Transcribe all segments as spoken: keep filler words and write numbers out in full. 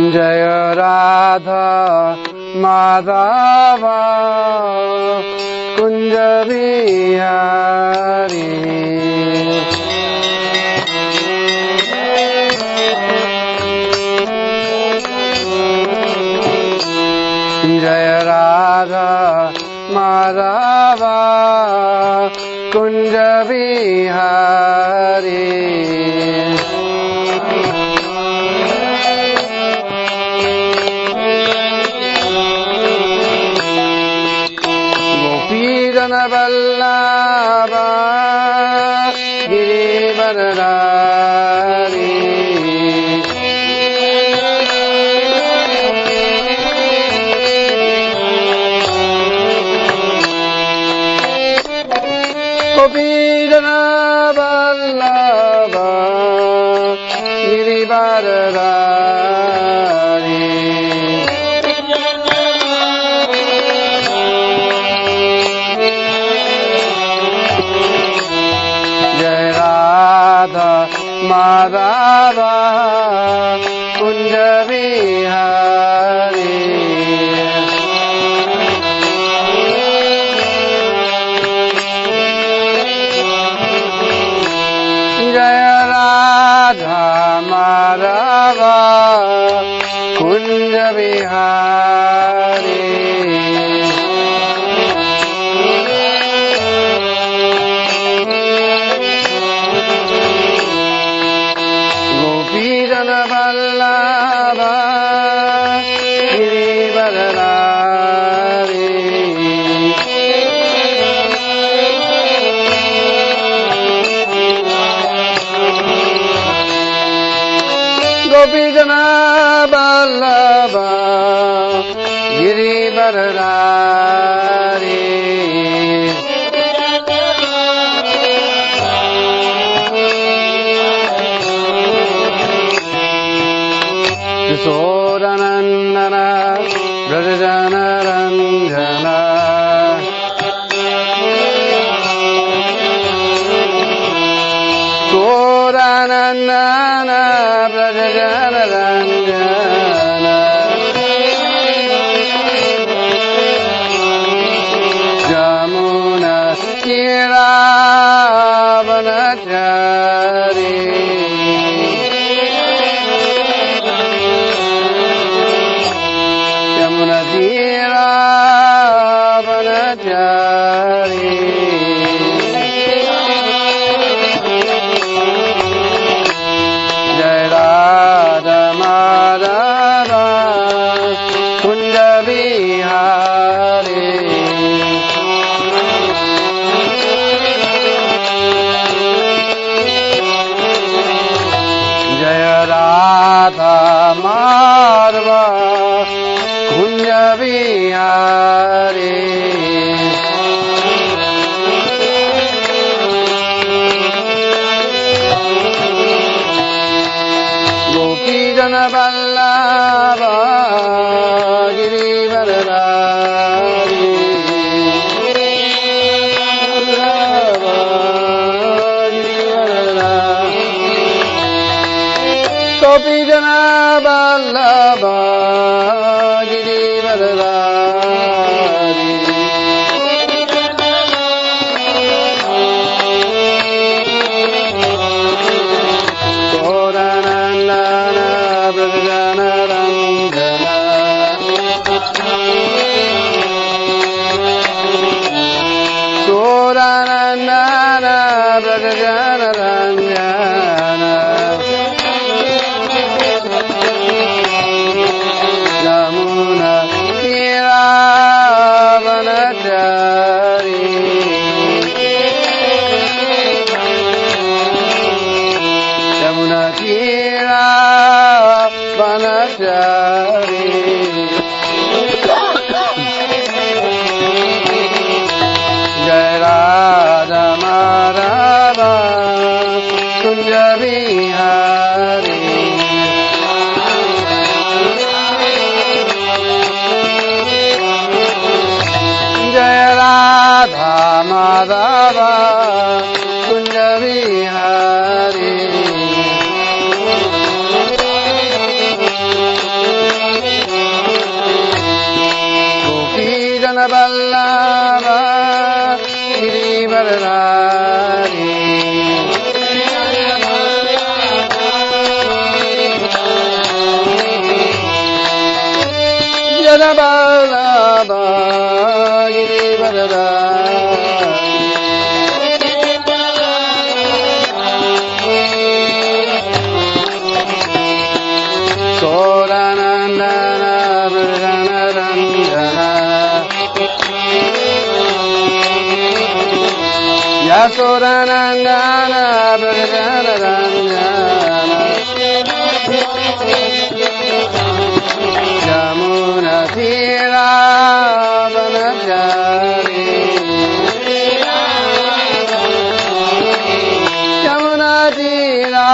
Jai Radha Madhav Kunj Bihari Jai Radha Madhav Kunj Bihari गोपीजन Vallabh Girivardhari गोपीजन Vallabh Girivardhari Jai Radha Madhav Kunj Bihari Jai Radha Madhav Kunj Bihari गोपीजन Vallabh Girivardhari गोपीजन Vallabh Girivardhari किशोरनन्दन व्रजनरञ्जन किशोरनन्दन व्रजनरञ्जन Yamuna तीरावनचारी Yamuna तीरावनचारी Jai Radha Madhav Kunj Bihari Jai Radha Madhav Kunj Bihari गोपीजन Vallabh Girivardhari गोपीजन Vallabh Girivardhari किशोरनन्दन व्रजनरञ्जन किशोरनन्दन व्रजनरञ्जन Yamuna तीरावनचारी Yamuna तीरावनचारी Jai Radha Madhav Kunj Bihari Jai Radha Madhav Kunj Bihari Vallabha Girivaradhari Jana Vallabha Girivaradhari Soranandana Vrjanaranjana Yasoranandana Vrjanaranjana Yamuna Thira Vanachari Yamuna Thira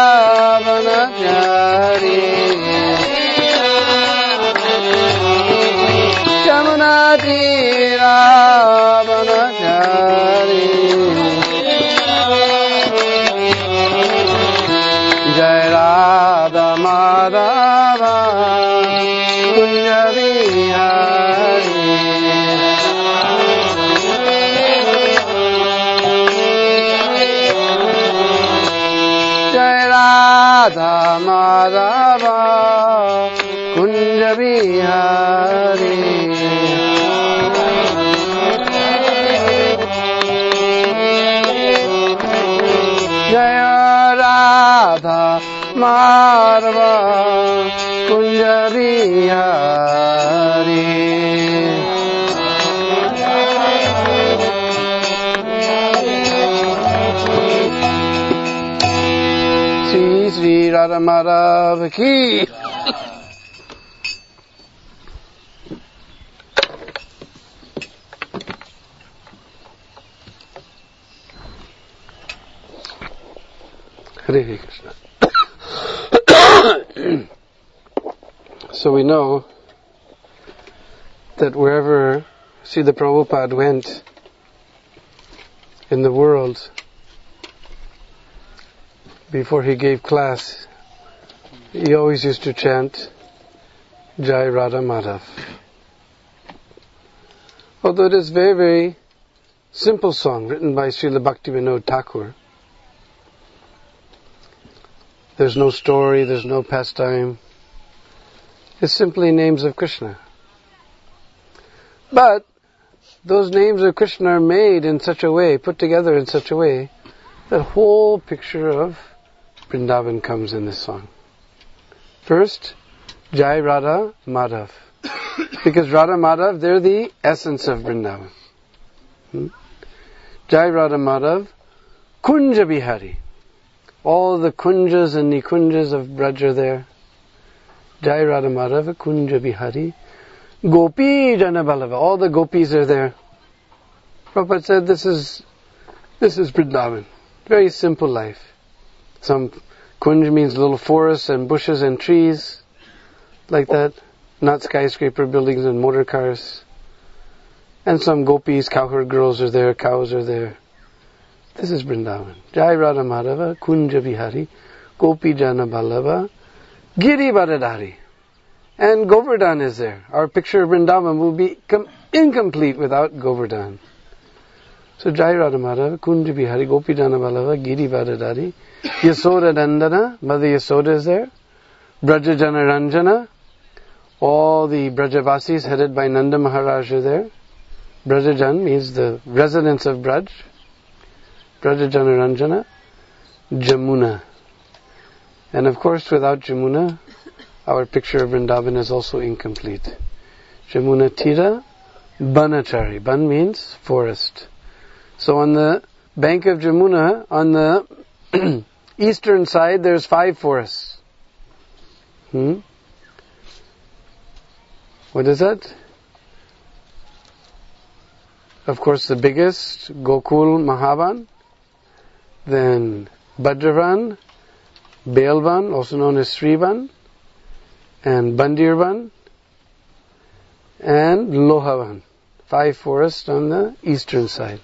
Vanachari Yamuna Thira Vanachari Jai Radha Madhava Kunja Vihari Jai Radha Madhava Kunja Vihari Jai Radha Madhava Kunja Vihari Sri Sri Radha Madhava Ki Hare Krishna. So we know that wherever Srila Prabhupada went in the world, before he gave class, he always used to chant Jai Radha Madhav. Although it is a very, very simple song written by Srila Bhaktivinoda Thakur. There's no story, there's no pastime. It's simply names of Krishna. But those names of Krishna are made in such a way, put together in such a way, that whole picture of Vrindavan comes in this song. First, Jai Radha Madhav. Because Radha Madhav, they're the essence of Vrindavan. Hmm? Jai Radha Madhav, Kunja Bihari. All the kunjas and nikunjas of Braj are there. Jai Radha Madhava, Kunja Bihari. Gopi Jana Vallabha. All the gopis are there. Prabhupada said this is, this is Vrindavan. Very simple life. Some kunja means little forests and bushes and trees. Like that. Not skyscraper buildings and motor cars. And some gopis, cowherd girls are there, cows are there. This is Vrindavan. Jai Radha Madhava, Kunja Bihari, Gopi Jana Vallabha, Giri Varadhari. And Govardhan is there. Our picture of Vrindavan will be com- incomplete without Govardhan. So Jai Radha Madhava, Kunja Bihari, Gopi Jana Vallabha, Giri Varadhari, Yasoda Dandana, Mother Yasoda is there, Braja Jana Ranjana, all the Brajavasis headed by Nanda Maharaj are there. Brajajan means the residents of Braj. Brajajana Ranjana, Jamuna. And of course, without Jamuna, our picture of Vrindavan is also incomplete. Jamuna Tira, Banachari. Ban means forest. So on the bank of Jamuna, on the eastern side, there's five forests. Hmm? What is that? Of course, the biggest, Gokul Mahavan. Then Bhadravan, Belvan, also known as Srivan, and Bandirvan, and Lohavan. Five forests on the eastern side.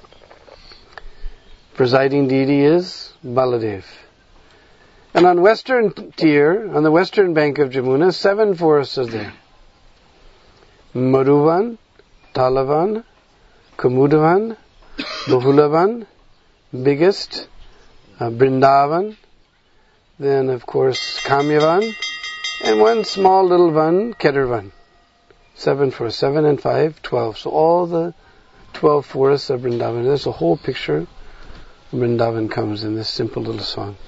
Presiding deity is Baladev. And on western tier, on the western bank of Jamuna, seven forests are there. Madhuvan, Talavan, Kumudavan, Bahulavan, biggest, uh, Brindavan, then of course Kamyavan, and one small little van, Kedarvan. Seven for seven and five, twelve. So all the twelve forests of Vrindavan. There's a whole picture. Vrindavan comes in this simple little song.